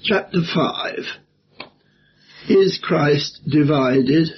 Chapter 5. Is Christ divided?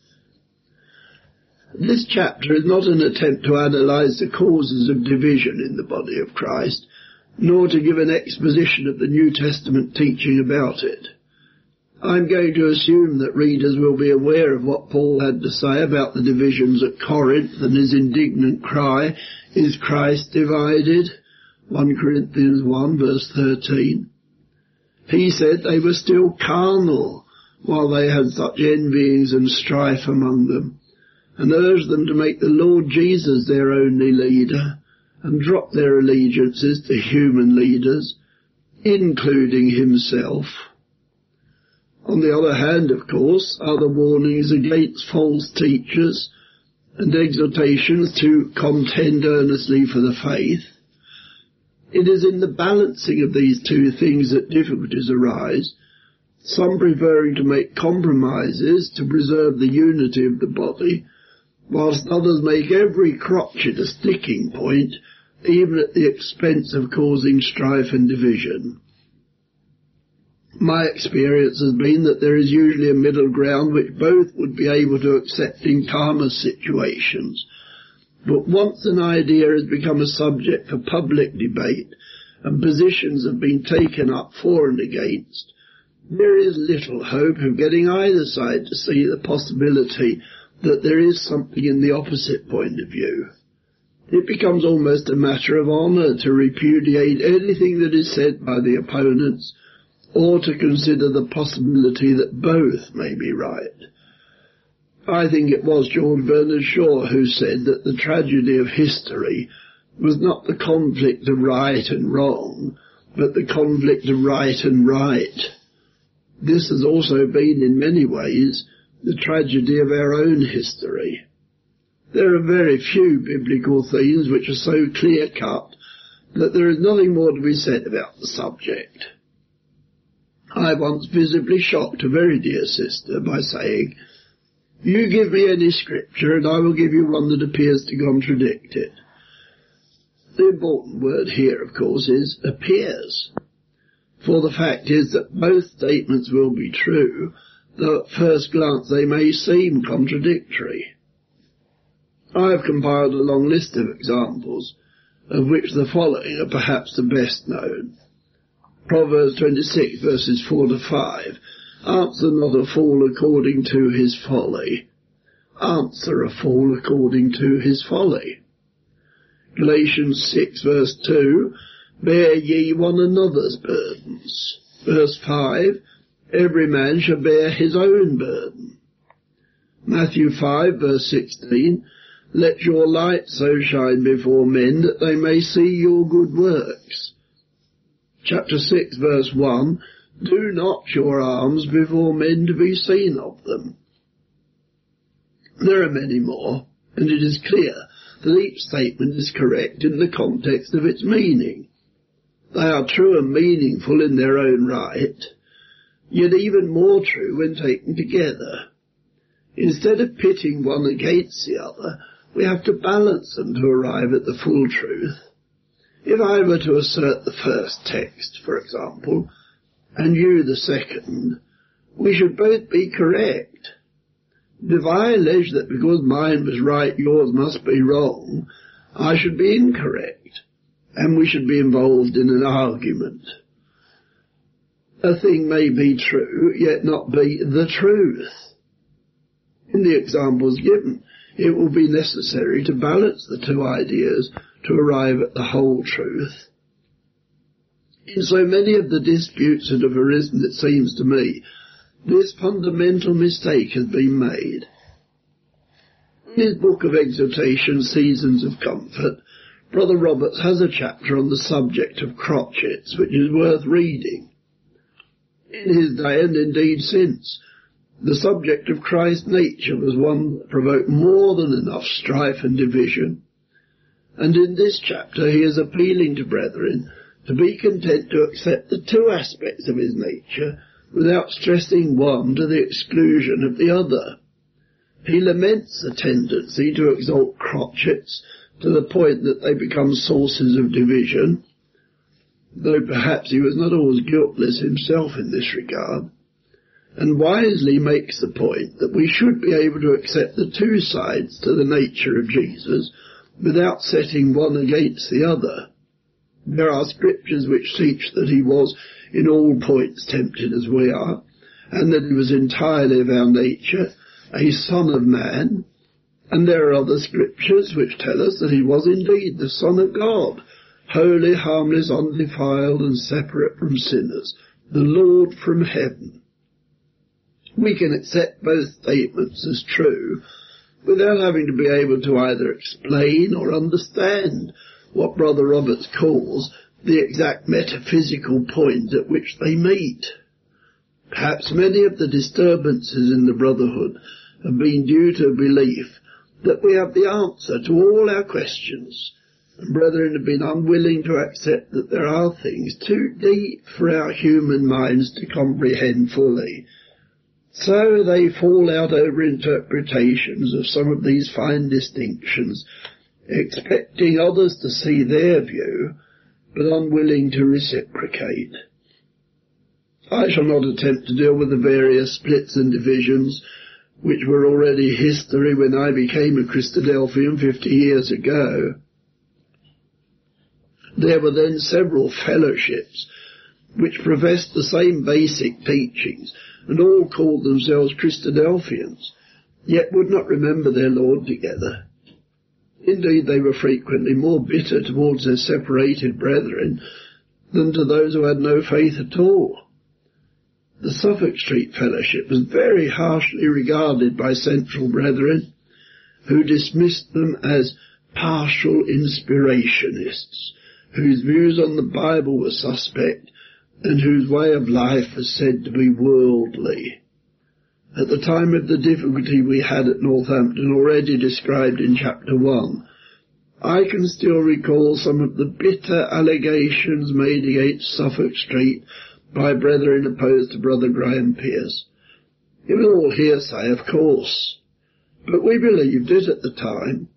This chapter is not an attempt to analyse the causes of division in the body of Christ, nor to give an exposition of the New Testament teaching about it. I'm going to assume that readers will be aware of what Paul had to say about the divisions at Corinth and his indignant cry, "Is Christ divided?" 1 Corinthians 1 verse 13. He said they were still carnal while they had such envyings and strife among them, and urged them to make the Lord Jesus their only leader and drop their allegiances to human leaders, including himself. On the other hand, of course, are the warnings against false teachers and exhortations to contend earnestly for the faith. It is in the balancing of these two things that difficulties arise, some preferring to make compromises to preserve the unity of the body, whilst others make every crotchet a sticking point, even at the expense of causing strife and division. My experience has been that there is usually a middle ground which both would be able to accept in calmer situations. But once an idea has become a subject for public debate and positions have been taken up for and against, there is little hope of getting either side to see the possibility that there is something in the opposite point of view. It becomes almost a matter of honour to repudiate anything that is said by the opponents, or to consider the possibility that both may be right. I think it was George Bernard Shaw who said that the tragedy of history was not the conflict of right and wrong, but the conflict of right and right. This has also been, in many ways, the tragedy of our own history. There are very few biblical themes which are so clear-cut that there is nothing more to be said about the subject. I once visibly shocked a very dear sister by saying, "You give me any scripture and I will give you one that appears to contradict it." The important word here, of course, is appears. For the fact is that both statements will be true, though at first glance they may seem contradictory. I have compiled a long list of examples, of which the following are perhaps the best known. Proverbs 26 verses 4 to 5. Answer not a fool according to his folly. Answer a fool according to his folly. Galatians 6 verse 2. Bear ye one another's burdens. Verse 5. Every man shall bear his own burden. Matthew 5 verse 16. Let your light so shine before men that they may see your good works. Chapter 6 verse 1. Do not your alms before men to be seen of them. There are many more, and it is clear that each statement is correct in the context of its meaning. They are true and meaningful in their own right, yet even more true when taken together. Instead of pitting one against the other, we have to balance them to arrive at the full truth. If I were to assert the first text, for example, and you the second, we should both be correct. If I allege that because mine was right, yours must be wrong, I should be incorrect, and we should be involved in an argument. A thing may be true, yet not be the truth. In the examples given, it will be necessary to balance the two ideas to arrive at the whole truth. In so many of the disputes that have arisen, it seems to me, this fundamental mistake has been made. In his book of exhortation, Seasons of Comfort, Brother Roberts has a chapter on the subject of crotchets, which is worth reading. In his day, and indeed since, the subject of Christ's nature was one that provoked more than enough strife and division. And in this chapter he is appealing to brethren to be content to accept the two aspects of his nature without stressing one to the exclusion of the other. He laments the tendency to exalt crotchets to the point that they become sources of division. though perhaps he was not always guiltless himself in this regard, and wisely makes the point that we should be able to accept the two sides to the nature of Jesus without setting one against the other. There are scriptures which teach that he was in all points tempted as we are, and that he was entirely of our nature, a Son of Man, and there are other scriptures which tell us that he was indeed the Son of God, holy, harmless, undefiled, and separate from sinners, the Lord from heaven. We can accept both statements as true without having to be able to either explain or understand what Brother Roberts calls the exact metaphysical point at which they meet. Perhaps many of the disturbances in the Brotherhood have been due to a belief that we have the answer to all our questions, and brethren have been unwilling to accept that there are things too deep for our human minds to comprehend fully. So they fall out over interpretations of some of these fine distinctions, expecting others to see their view, but unwilling to reciprocate. I shall not attempt to deal with the various splits and divisions which were already history when I became a Christadelphian 50 years ago. There were then several fellowships which professed the same basic teachings and all called themselves Christadelphians, yet would not remember their Lord together. Indeed, they were frequently more bitter towards their separated brethren than to those who had no faith at all. The Suffolk Street Fellowship was very harshly regarded by Central brethren, who dismissed them as partial inspirationists, whose views on the Bible were suspect, and whose way of life was said to be worldly. At the time of the difficulty we had at Northampton, already described in chapter 1, I can still recall some of the bitter allegations made against Suffolk Street by brethren opposed to Brother Graham Pierce. It was all hearsay, of course, but we believed it at the time.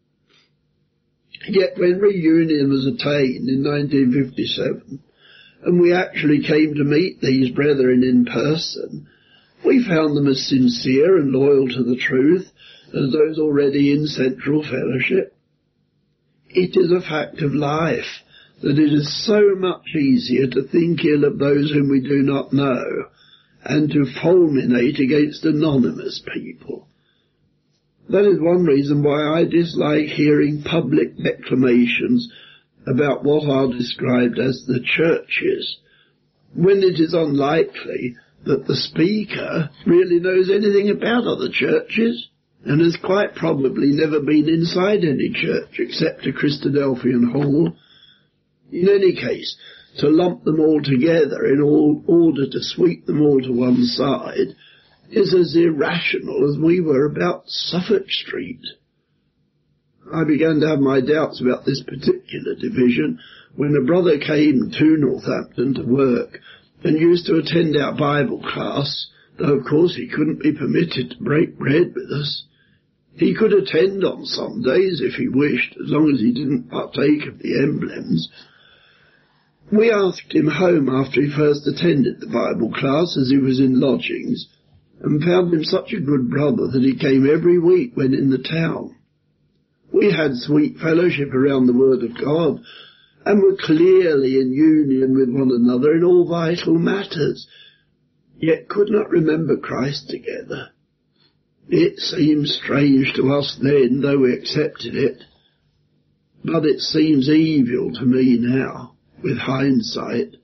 Yet when reunion was attained in 1957, and we actually came to meet these brethren in person, we found them as sincere and loyal to the truth as those already in Central Fellowship. It is a fact of life that it is so much easier to think ill of those whom we do not know and to fulminate against anonymous people. That is one reason why I dislike hearing public declamations about what are described as the churches, when it is unlikely that the speaker really knows anything about other churches and has quite probably never been inside any church except a Christadelphian hall. In any case, to lump them all together in order to sweep them all to one side is as irrational as we were about Suffolk Street. I began to have my doubts about this particular division when a brother came to Northampton to work and used to attend our Bible class, though of course he couldn't be permitted to break bread with us. He could attend on Sundays if he wished, as long as he didn't partake of the emblems. We asked him home after he first attended the Bible class, as he was in lodgings, and found him such a good brother that he came every week when in the town. We had sweet fellowship around the Word of God, and were clearly in union with one another in all vital matters, yet could not remember Christ together. It seemed strange to us then, though we accepted it, but it seems evil to me now, with hindsight.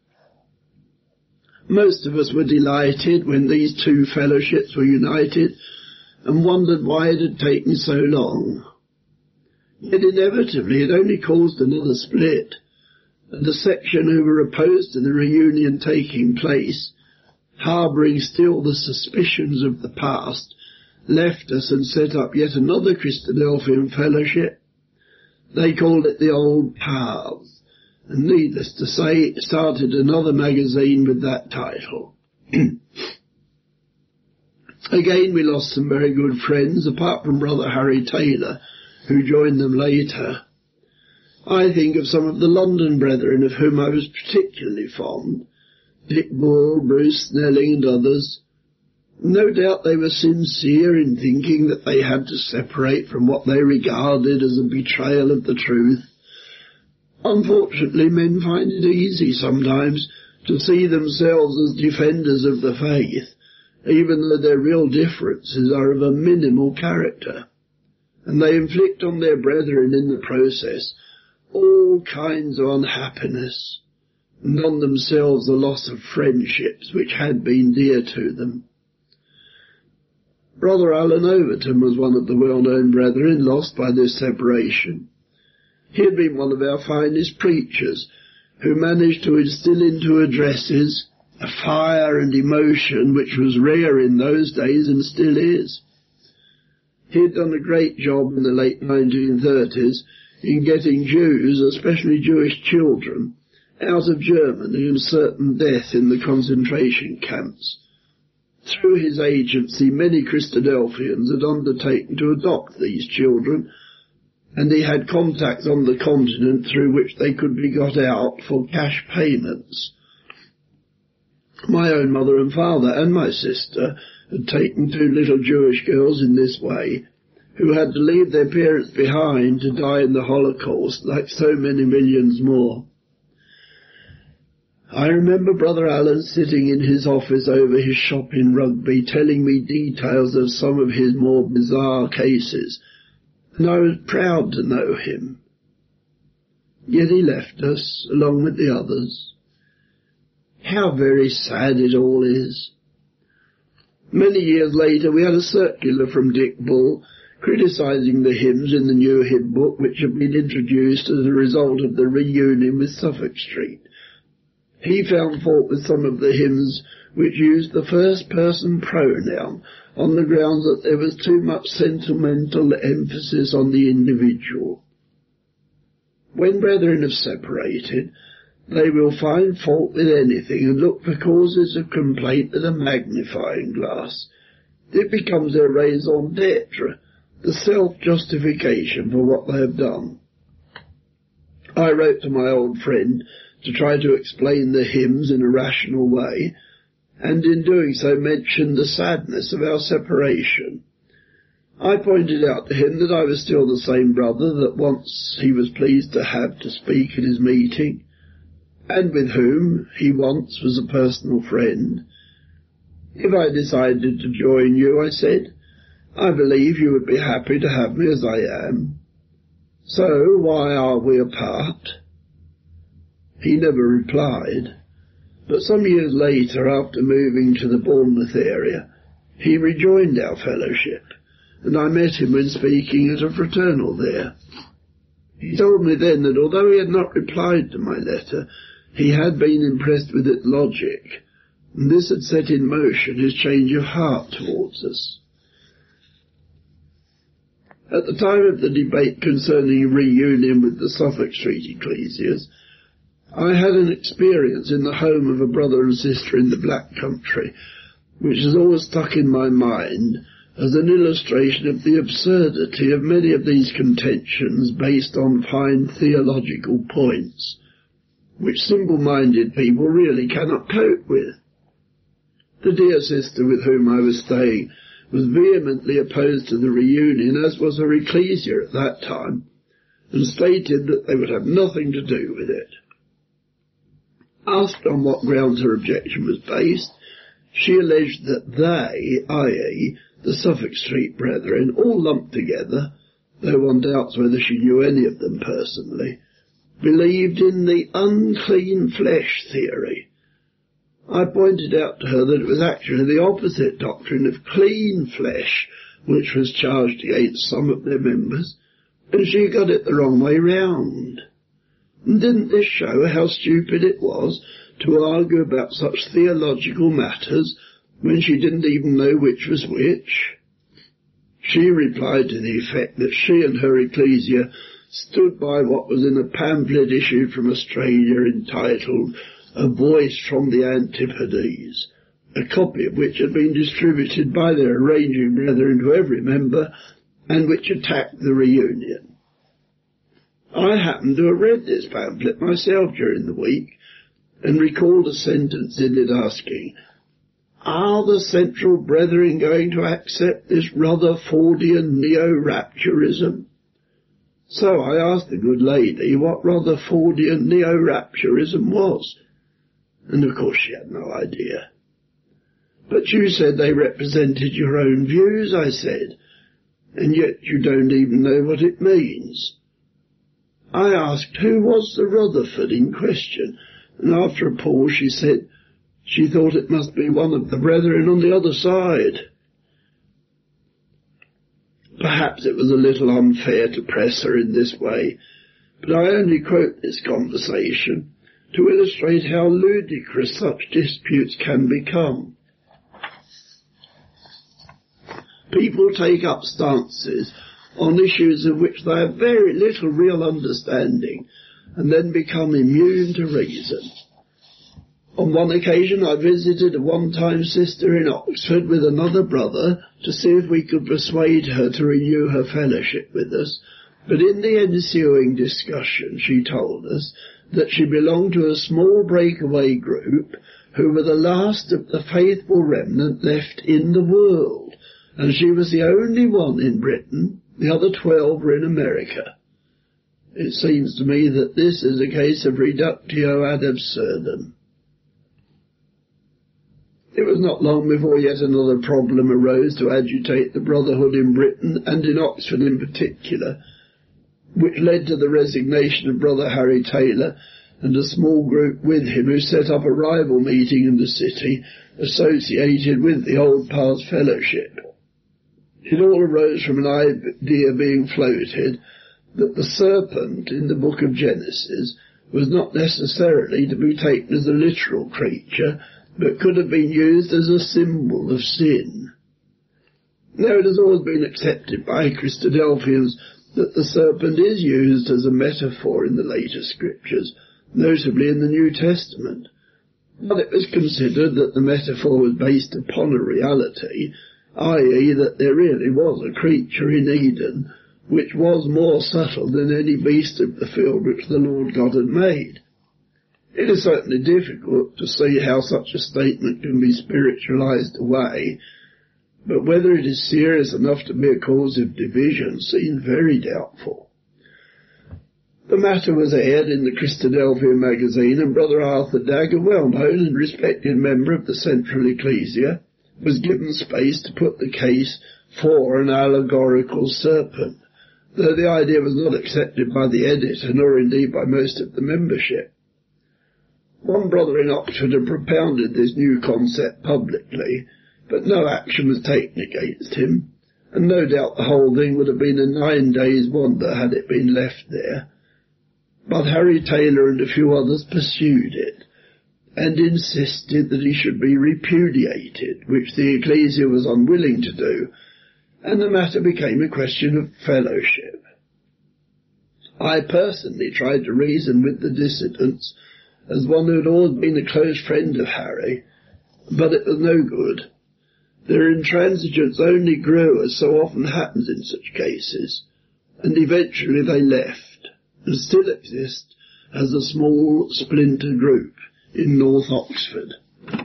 Most of us were delighted when these two fellowships were united, and wondered why it had taken so long. Yet inevitably it only caused another split, and the section who were opposed to the reunion taking place, harbouring still the suspicions of the past, left us and set up yet another Christadelphian fellowship. They called it the Old Paths, and needless to say, started another magazine with that title. Again we lost some very good friends, apart from Brother Harry Taylor, who joined them later. I think of some of the London brethren of whom I was particularly fond, Dick Bull, Bruce Snelling and others. No doubt they were sincere in thinking that they had to separate from what they regarded as a betrayal of the truth. Unfortunately, men find it easy sometimes to see themselves as defenders of the faith, even though their real differences are of a minimal character, and they inflict on their brethren in the process all kinds of unhappiness, and on themselves the loss of friendships which had been dear to them. Brother Alan Overton was one of the well-known brethren lost by this separation. He had been one of our finest preachers, who managed to instill into addresses a fire and emotion which was rare in those days and still is. He had done a great job in the late 1930s in getting Jews, especially Jewish children, out of Germany and certain death in the concentration camps. Through his agency, many Christadelphians had undertaken to adopt these children, and he had contacts on the continent through which they could be got out for cash payments. My own mother and father and my sister had taken two little Jewish girls in this way, who had to leave their parents behind to die in the Holocaust, like so many millions more. I remember Brother Alan sitting in his office over his shop in Rugby, telling me details of some of his more bizarre cases, and I was proud to know him. Yet he left us, along with the others. How very sad it all is. Many years later we had a circular from Dick Bull criticising the hymns in the new hymn book which had been introduced as a result of the reunion with Suffolk Street. He found fault with some of the hymns which used the first-person pronoun on the grounds that there was too much sentimental emphasis on the individual. When brethren have separated, they will find fault with anything and look for causes of complaint with a magnifying glass. It becomes their raison d'etre, the self-justification for what they have done. I wrote to my old friend to try to explain the hymns in a rational way, and in doing so mentioned the sadness of our separation. I pointed out to him that I was still the same brother that once he was pleased to have to speak at his meeting, and with whom he once was a personal friend. If I decided to join you, I said, I believe you would be happy to have me as I am. So why are we apart? He never replied, but some years later, after moving to the Bournemouth area, he rejoined our fellowship, and I met him when speaking at a fraternal there. He told me then that although he had not replied to my letter, he had been impressed with its logic, and this had set in motion his change of heart towards us. At the time of the debate concerning reunion with the Suffolk Street ecclesias, I had an experience in the home of a brother and sister in the Black Country, which has always stuck in my mind as an illustration of the absurdity of many of these contentions based on fine theological points, which simple-minded people really cannot cope with. The dear sister with whom I was staying was vehemently opposed to the reunion, as was her ecclesia at that time, and stated that they would have nothing to do with it. Asked on what grounds her objection was based, she alleged that they, i.e., the Suffolk Street Brethren, all lumped together, though one doubts whether she knew any of them personally, believed in the unclean flesh theory. I pointed out to her that it was actually the opposite doctrine of clean flesh which was charged against some of their members, and she got it the wrong way round. And didn't this show how stupid it was to argue about such theological matters when she didn't even know which was which? She replied to the effect that she and her ecclesia stood by what was in a pamphlet issued from Australia entitled A Voice from the Antipodes, a copy of which had been distributed by their arranging brethren to every member, and which attacked the reunion. I happened to have read this pamphlet myself during the week and recalled a sentence in it asking, are the Central Brethren going to accept this Rutherfordian neo-rapturism? So I asked the good lady what Rutherfordian neo-rapturism was, and of course she had no idea. But you said they represented your own views, I said, and yet you don't even know what it means. I asked who was the Rutherford in question, and after a pause she said she thought it must be one of the brethren on the other side. Perhaps it was a little unfair to press her in this way, but I only quote this conversation to illustrate how ludicrous such disputes can become. People take up stances on issues of which they have very little real understanding and then become immune to reason. On one occasion I visited a one-time sister in Oxford with another brother to see if we could persuade her to renew her fellowship with us, but in the ensuing discussion she told us that she belonged to a small breakaway group who were the last of the faithful remnant left in the world, and she was the only one in Britain, the other 12 were in America. It seems to me that this is a case of reductio ad absurdum. It was not long before yet another problem arose to agitate the Brotherhood in Britain, and in Oxford in particular, which led to the resignation of Brother Harry Taylor and a small group with him who set up a rival meeting in the city associated with the Old Paths Fellowship. It all arose from an idea being floated that the serpent in the book of Genesis was not necessarily to be taken as a literal creature, but could have been used as a symbol of sin. Now, it has always been accepted by Christadelphians that the serpent is used as a metaphor in the later scriptures, notably in the New Testament. But it was considered that the metaphor was based upon a reality, i.e. that there really was a creature in Eden which was more subtle than any beast of the field which the Lord God had made. It is certainly difficult to see how such a statement can be spiritualized away, but whether it is serious enough to be a cause of division seems very doubtful. The matter was aired in the Christadelphian magazine, and Brother Arthur Dagg, a well-known and respected member of the Central Ecclesia, was given space to put the case for an allegorical serpent, though the idea was not accepted by the editor, nor indeed by most of the membership. One brother in Oxford had propounded this new concept publicly, but no action was taken against him, and no doubt the whole thing would have been a 9 days' wonder had it been left there. But Harry Taylor and a few others pursued it, and insisted that he should be repudiated, which the Ecclesia was unwilling to do, and the matter became a question of fellowship. I personally tried to reason with the dissidents, as one who had always been a close friend of Harry, but it was no good. Their intransigence only grew, as so often happens in such cases, and eventually they left, and still exist as a small splinter group in North Oxford.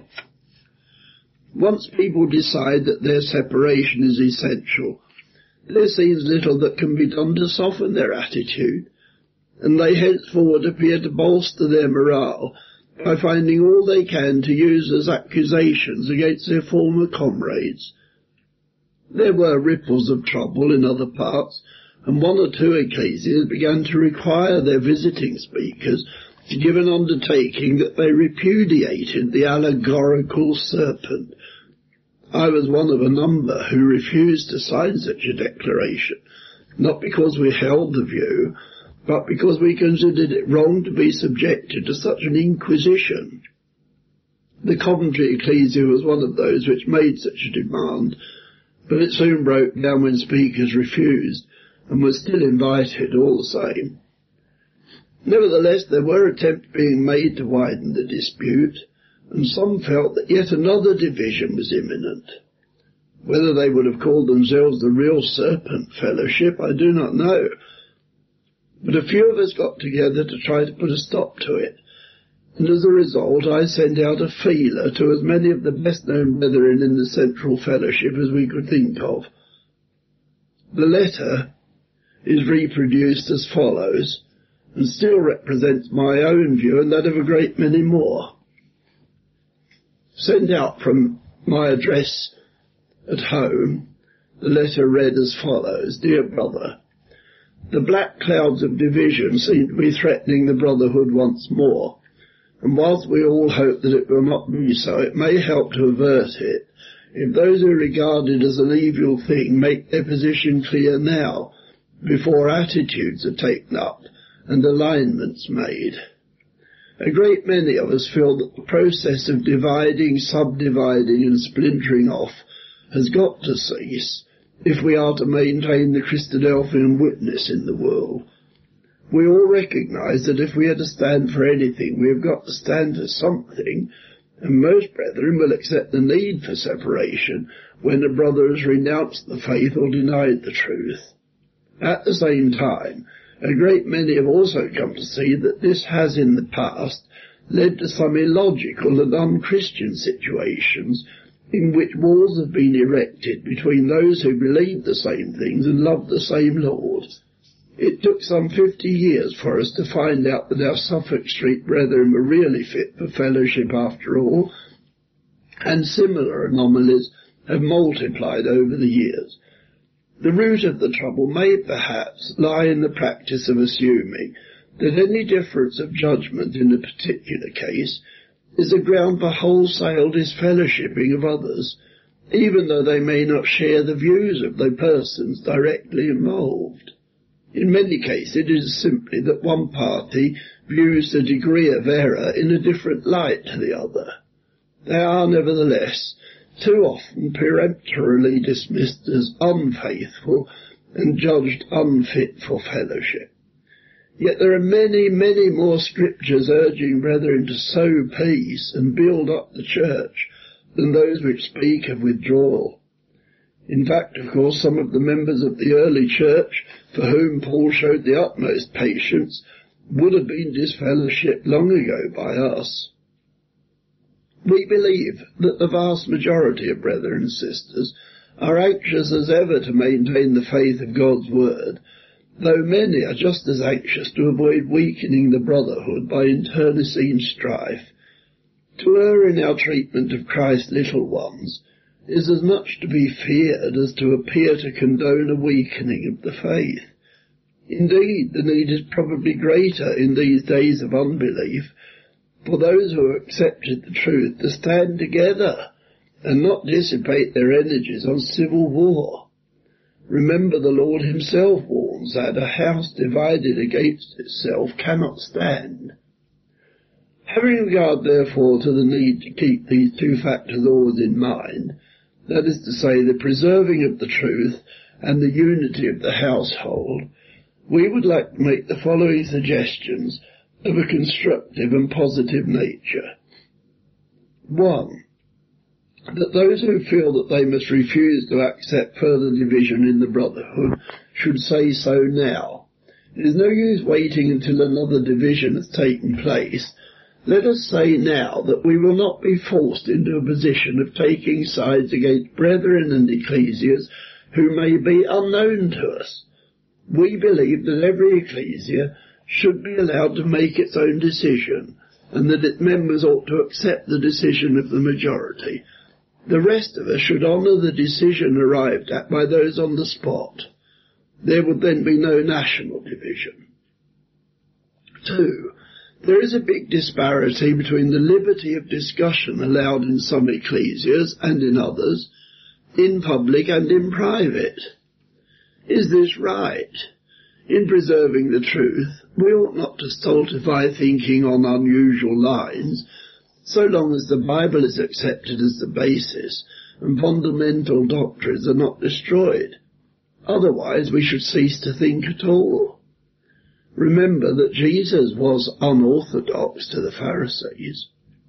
Once people decide that their separation is essential, there seems little that can be done to soften their attitude, and they henceforward appear to bolster their morale by finding all they can to use as accusations against their former comrades. There were ripples of trouble in other parts, and 1 or 2 ecclesias began to require their visiting speakers to give an undertaking that they repudiated the allegorical serpent. I was one of a number who refused to sign such a declaration, not because we held the view, but because we considered it wrong to be subjected to such an inquisition. The Coventry Ecclesia was one of those which made such a demand, but it soon broke down when speakers refused, and was still invited all the same. Nevertheless, there were attempts being made to widen the dispute, and some felt that yet another division was imminent. Whether they would have called themselves the Real Serpent Fellowship, I do not know. but a few of us got together to try to put a stop to it, and as a result I sent out a feeler to as many of the best-known brethren in the Central Fellowship as we could think of. The letter is reproduced as follows, and still represents my own view and that of a great many more. Sent out from my address at home, the letter read as follows: Dear brother, the black clouds of division seem to be threatening the brotherhood once more, and whilst we all hope that it will not be so, it may help to avert it if those who regard it as an evil thing make their position clear now, before attitudes are taken up and alignments made. A great many of us feel that the process of dividing, subdividing and splintering off has got to cease if we are to maintain the Christadelphian witness in the world. We all recognise that if we are to stand for anything, we have got to stand for something, and most brethren will accept the need for separation when a brother has renounced the faith or denied the truth. At the same time, a great many have also come to see that this has in the past led to some illogical and unchristian situations in which walls have been erected between those who believe the same things and love the same Lord. It took some 50 years for us to find out that our Suffolk Street brethren were really fit for fellowship after all, and similar anomalies have multiplied over the years. The root of the trouble may perhaps lie in the practice of assuming that any difference of judgment in a particular case is a ground for wholesale disfellowshipping of others, even though they may not share the views of the persons directly involved. In many cases it is simply that one party views the degree of error in a different light to the other. They are nevertheless too often peremptorily dismissed as unfaithful and judged unfit for fellowship. Yet there are many, many more scriptures urging brethren to sow peace and build up the church than those which speak of withdrawal. In fact, of course, some of the members of the early church, for whom Paul showed the utmost patience, would have been disfellowshipped long ago by us. We believe that the vast majority of brethren and sisters are anxious as ever to maintain the faith of God's word, though many are just as anxious to avoid weakening the brotherhood by internecine strife. To err in our treatment of Christ's little ones is as much to be feared as to appear to condone a weakening of the faith. Indeed, the need is probably greater in these days of unbelief for those who have accepted the truth to stand together and not dissipate their energies on civil war. Remember, the Lord himself warns that a house divided against itself cannot stand. Having regard, therefore, to the need to keep these two factors always in mind, that is to say, the preserving of the truth and the unity of the household, we would like to make the following suggestions of a constructive and positive nature. 1. That those who feel that they must refuse to accept further division in the brotherhood should say so now. It is no use waiting until another division has taken place. Let us say now that we will not be forced into a position of taking sides against brethren and ecclesias who may be unknown to us. We believe that every ecclesia should be allowed to make its own decision, and that its members ought to accept the decision of the majority. The rest of us should honour the decision arrived at by those on the spot. There would then be no national division. 2. There is a big disparity between the liberty of discussion allowed in some ecclesias and in others, in public and in private. Is this right? In preserving the truth, we ought not to stultify thinking on unusual lines, so long as the Bible is accepted as the basis and fundamental doctrines are not destroyed. Otherwise we should cease to think at all. Remember that Jesus was unorthodox to the Pharisees.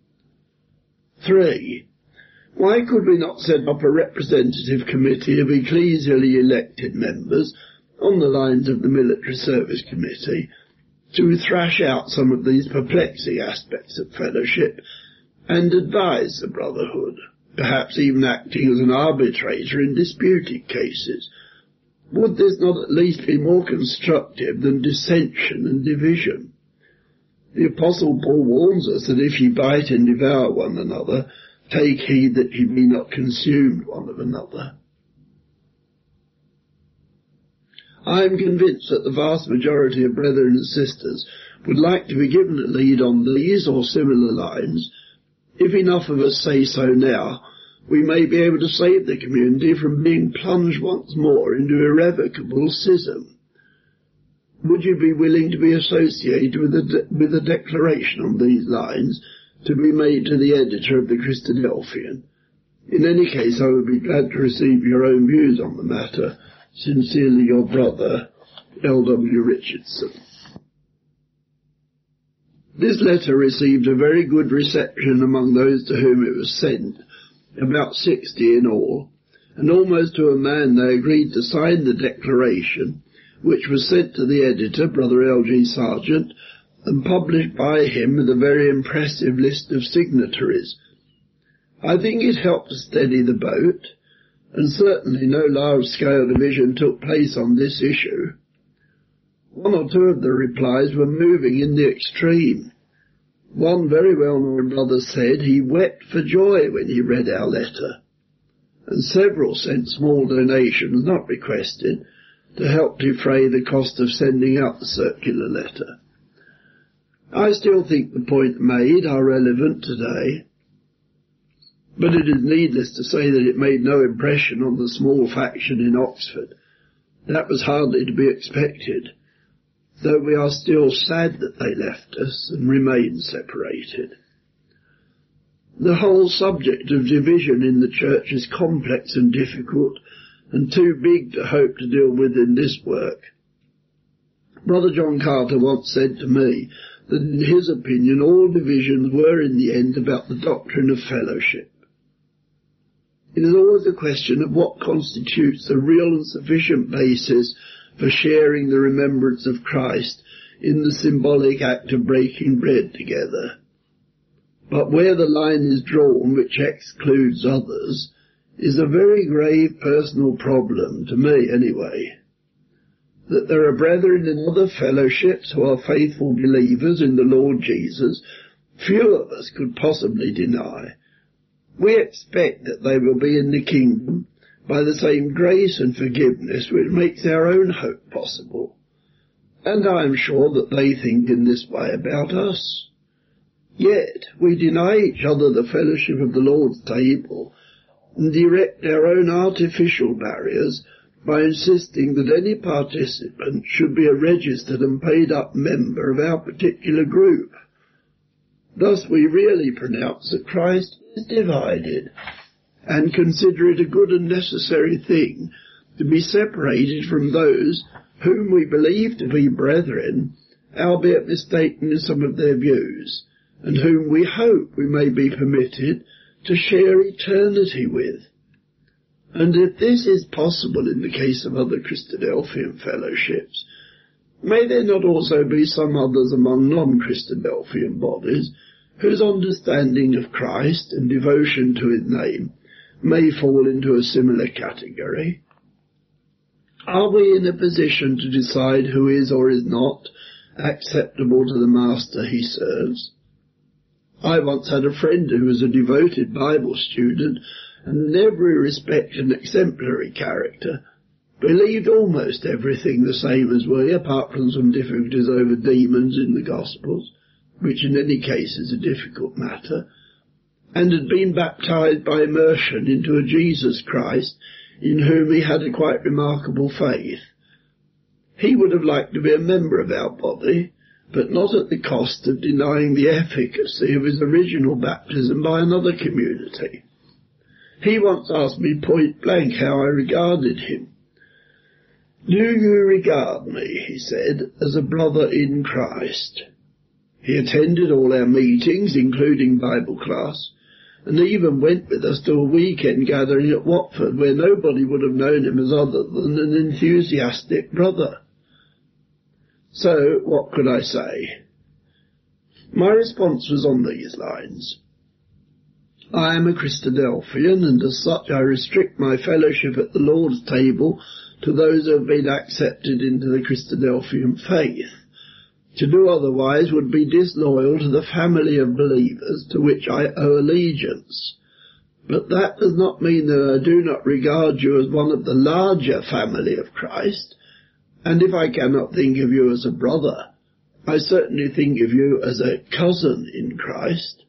3. Why could we not set up a representative committee of ecclesially elected members on the lines of the Military Service Committee, to thrash out some of these perplexing aspects of fellowship and advise the Brotherhood, perhaps even acting as an arbitrator in disputed cases. Would this not at least be more constructive than dissension and division? The Apostle Paul warns us that if ye bite and devour one another, take heed that ye be not consumed one of another. I am convinced that the vast majority of brethren and sisters would like to be given a lead on these or similar lines. If enough of us say so now, we may be able to save the community from being plunged once more into irrevocable schism. Would you be willing to be associated with a declaration on these lines to be made to the editor of the Christadelphian? In any case, I would be glad to receive your own views on the matter. Sincerely, your brother, L.W. Richardson. This letter received a very good reception among those to whom it was sent, about 60 in all, and almost to a man they agreed to sign the declaration, which was sent to the editor, Brother L.G. Sargent, and published by him with a very impressive list of signatories. I think it helped to steady the boat, and certainly no large-scale division took place on this issue. One or two of the replies were moving in the extreme. One very well-known brother said he wept for joy when he read our letter, and several sent small donations not requested to help defray the cost of sending out the circular letter. I still think the points made are relevant today, but it is needless to say that it made no impression on the small faction in Oxford. That was hardly to be expected, though we are still sad that they left us and remain separated. The whole subject of division in the Church is complex and difficult, and too big to hope to deal with in this work. Brother John Carter once said to me that in his opinion all divisions were in the end about the doctrine of fellowship. It is always a question of what constitutes a real and sufficient basis for sharing the remembrance of Christ in the symbolic act of breaking bread together. But where the line is drawn which excludes others is a very grave personal problem, to me anyway. That there are brethren in other fellowships who are faithful believers in the Lord Jesus, few of us could possibly deny. We expect that they will be in the kingdom by the same grace and forgiveness which makes our own hope possible. And I am sure that they think in this way about us. Yet we deny each other the fellowship of the Lord's table and erect our own artificial barriers by insisting that any participant should be a registered and paid-up member of our particular group. Thus we really pronounce that Christ is divided, and consider it a good and necessary thing to be separated from those whom we believe to be brethren, albeit mistaken in some of their views, and whom we hope we may be permitted to share eternity with. And if this is possible in the case of other Christadelphian fellowships, may there not also be some others among non-Christadelphian bodies whose understanding of Christ and devotion to his name may fall into a similar category? Are we in a position to decide who is or is not acceptable to the master he serves? I once had a friend who was a devoted Bible student and in every respect an exemplary character, believed almost everything the same as we, apart from some difficulties over demons in the Gospels, which in any case is a difficult matter, and had been baptized by immersion into a Jesus Christ in whom he had a quite remarkable faith. He would have liked to be a member of our body, but not at the cost of denying the efficacy of his original baptism by another community. He once asked me point blank how I regarded him. "Do you regard me," he said, "as a brother in Christ?" He attended all our meetings, including Bible class, and even went with us to a weekend gathering at Watford where nobody would have known him as other than an enthusiastic brother. So, what could I say? My response was on these lines. I am a Christadelphian, and as such I restrict my fellowship at the Lord's table to those who have been accepted into the Christadelphian faith. To do otherwise would be disloyal to the family of believers to which I owe allegiance. But that does not mean that I do not regard you as one of the larger family of Christ, and if I cannot think of you as a brother, I certainly think of you as a cousin in Christ.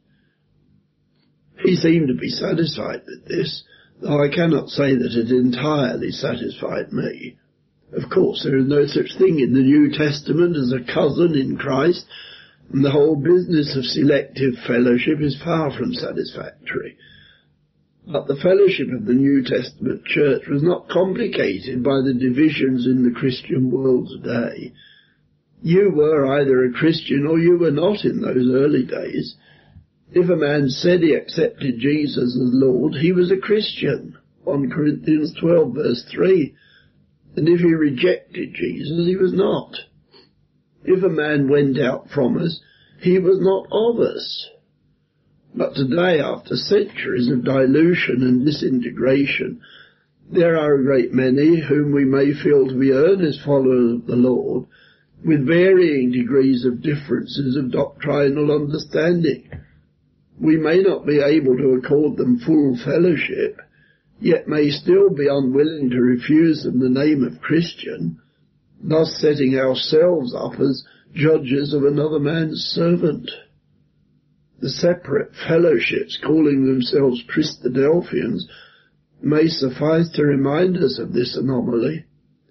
He seemed to be satisfied with this, though I cannot say that it entirely satisfied me. Of course, there is no such thing in the New Testament as a cousin in Christ, and the whole business of selective fellowship is far from satisfactory. But the fellowship of the New Testament church was not complicated by the divisions in the Christian world today. You were either a Christian or you were not in those early days. If a man said he accepted Jesus as Lord, he was a Christian, 1 Corinthians 12 verse 3. And if he rejected Jesus, he was not. If a man went out from us, he was not of us. But today, after centuries of dilution and disintegration, there are a great many whom we may feel to be earnest followers of the Lord, with varying degrees of differences of doctrinal understanding. We may not be able to accord them full fellowship, yet may still be unwilling to refuse them the name of Christian, thus setting ourselves up as judges of another man's servant. The separate fellowships calling themselves Christadelphians may suffice to remind us of this anomaly.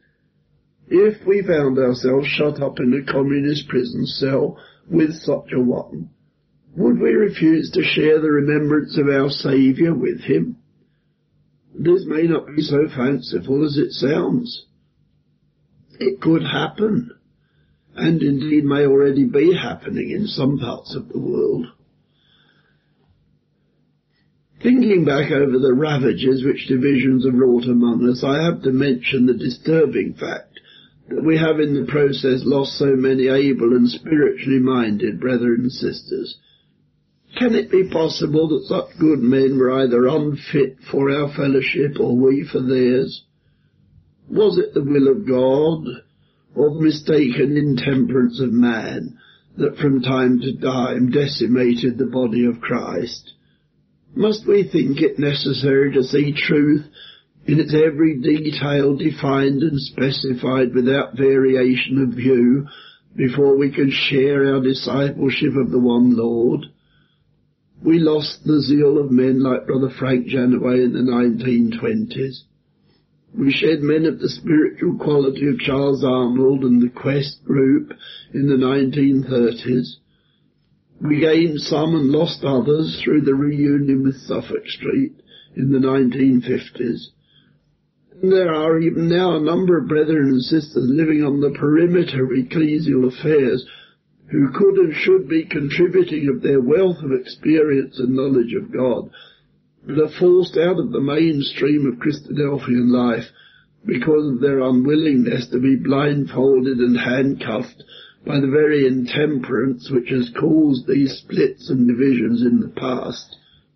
If we found ourselves shut up in a communist prison cell with such a one, would we refuse to share the remembrance of our Saviour with him? This may not be so fanciful as it sounds. It could happen, and indeed may already be happening in some parts of the world. Thinking back over the ravages which divisions have wrought among us, I have to mention the disturbing fact that we have in the process lost so many able and spiritually minded brethren and sisters. Can it be possible that such good men were either unfit for our fellowship or we for theirs? Was it the will of God or the mistaken intemperance of man that from time to time decimated the body of Christ? Must we think it necessary to see truth in its every detail defined and specified without variation of view before we can share our discipleship of the one Lord? We lost the zeal of men like Brother Frank Janaway in the 1920s. We shed men of the spiritual quality of Charles Arnold and the Quest group in the 1930s. We gained some and lost others through the reunion with Suffolk Street in the 1950s. And there are even now a number of brethren and sisters living on the perimeter of ecclesial affairs who could and should be contributing of their wealth of experience and knowledge of God, but are forced out of the mainstream of Christadelphian life because of their unwillingness to be blindfolded and handcuffed by the very intemperance which has caused these splits and divisions in the past.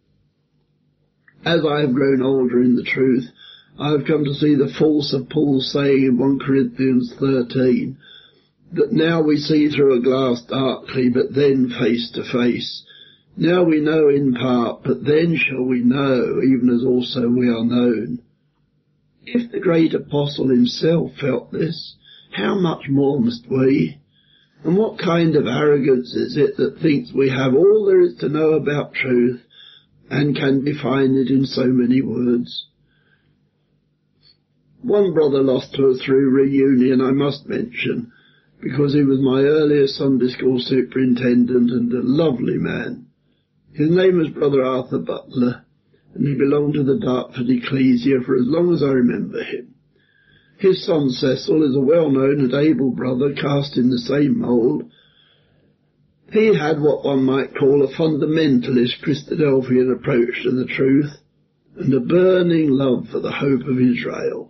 As I have grown older in the truth, I have come to see the force of Paul's saying in 1 Corinthians 13, that now we see through a glass darkly, but then face to face. Now we know in part, but then shall we know, even as also we are known. If the great apostle himself felt this, how much more must we? And what kind of arrogance is it that thinks we have all there is to know about truth and can define it in so many words? One brother lost to us through reunion I must mention, because he was my earliest Sunday school superintendent and a lovely man. His name was Brother Arthur Butler, and he belonged to the Dartford Ecclesia for as long as I remember him. His son Cecil is a well-known and able brother cast in the same mould, He had what one might call a fundamentalist Christadelphian approach to the truth, and a burning love for the hope of Israel.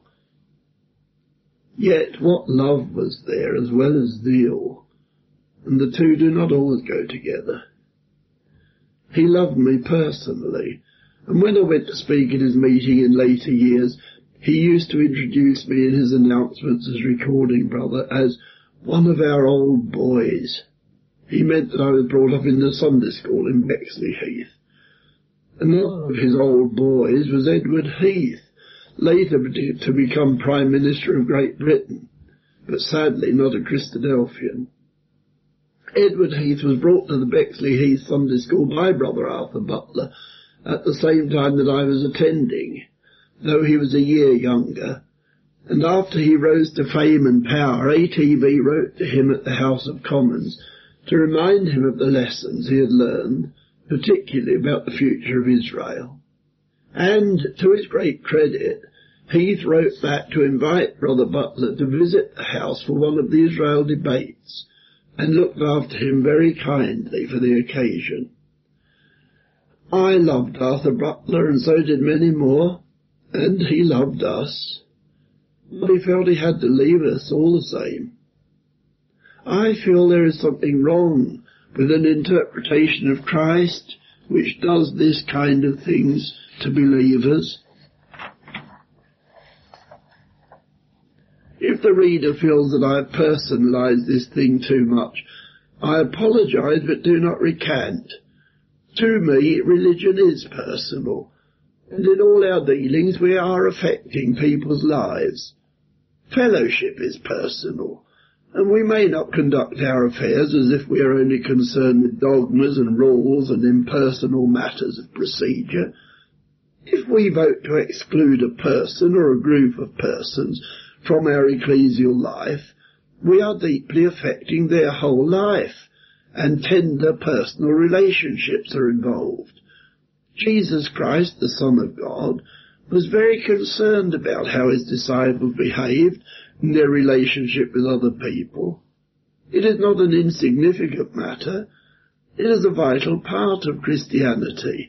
Yet what love was there as well as zeal, and the two do not always go together. He loved me personally, and when I went to speak at his meeting in later years, he used to introduce me in his announcements as recording brother as one of our old boys. He meant that I was brought up in the Sunday school in Bexley Heath. And one of his old boys was Edward Heath, later to become Prime Minister of Great Britain, but sadly not a Christadelphian. Edward Heath was brought to the Bexley Heath Sunday School by Brother Arthur Butler at the same time that I was attending, though he was a year younger, and after he rose to fame and power, ATV wrote to him at the House of Commons to remind him of the lessons he had learned, particularly about the future of Israel. And, to his great credit, Heath wrote back to invite Brother Butler to visit the house for one of the Israel debates, and looked after him very kindly for the occasion. I loved Arthur Butler, and so did many more, and he loved us, but he felt he had to leave us all the same. I feel there is something wrong with an interpretation of Christ which does this kind of things to believers. If the reader feels that I have personalised this thing too much, I apologise, but do not recant. To me, religion is personal, and in all our dealings we are affecting people's lives. Fellowship is personal, and we may not conduct our affairs as if we are only concerned with dogmas and rules and impersonal matters of procedure. If we vote to exclude a person or a group of persons from our ecclesial life, we are deeply affecting their whole life, and tender personal relationships are involved. Jesus Christ, the Son of God, was very concerned about how his disciples behaved in their relationship with other people. It is not an insignificant matter. It is a vital part of Christianity.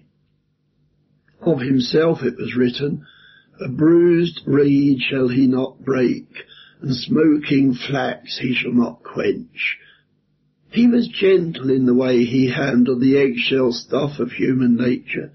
Of himself it was written, "A bruised reed shall he not break, and smoking flax he shall not quench." He was gentle in the way he handled the eggshell stuff of human nature.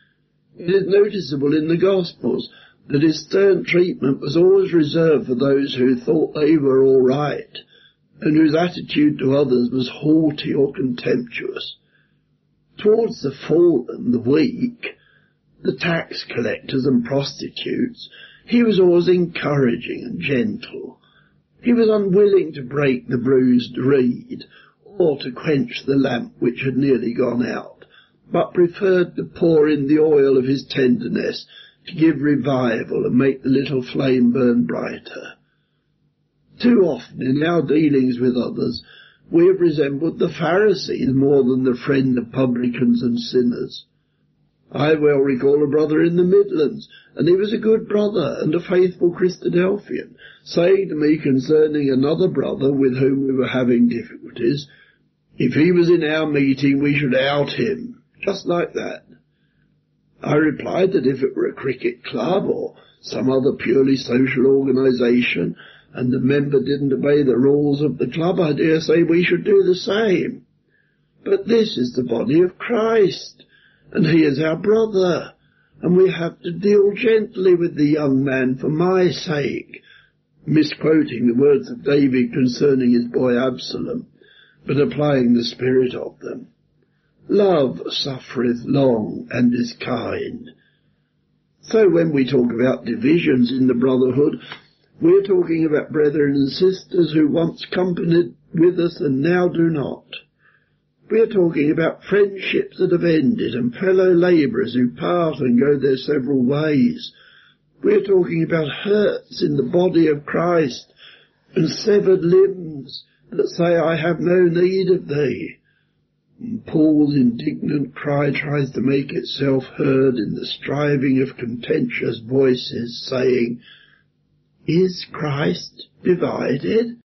It is noticeable in the Gospels that his stern treatment was always reserved for those who thought they were all right, and whose attitude to others was haughty or contemptuous. Towards the fallen, the weak, the tax collectors and prostitutes, he was always encouraging and gentle. He was unwilling to break the bruised reed, or to quench the lamp which had nearly gone out, but preferred to pour in the oil of his tenderness to give revival and make the little flame burn brighter. Too often in our dealings with others we have resembled the Pharisees more than the friend of publicans and sinners. I well recall a brother in the Midlands, and he was a good brother and a faithful Christadelphian, saying to me concerning another brother with whom we were having difficulties, if he was in our meeting we should out him, just like that. I replied that if it were a cricket club or some other purely social organisation, and the member didn't obey the rules of the club, I dare say we should do the same. But this is the body of Christ, and he is our brother, and we have to deal gently with the young man for my sake, misquoting the words of David concerning his boy Absalom, but applying the spirit of them. Love suffereth long and is kind. So when we talk about divisions in the brotherhood, we're talking about brethren and sisters who once companied with us and now do not. We are talking about friendships that have ended and fellow labourers who part and go their several ways. We are talking about hurts in the body of Christ and severed limbs that say, I have no need of thee. And Paul's indignant cry tries to make itself heard in the striving of contentious voices saying, is Christ divided?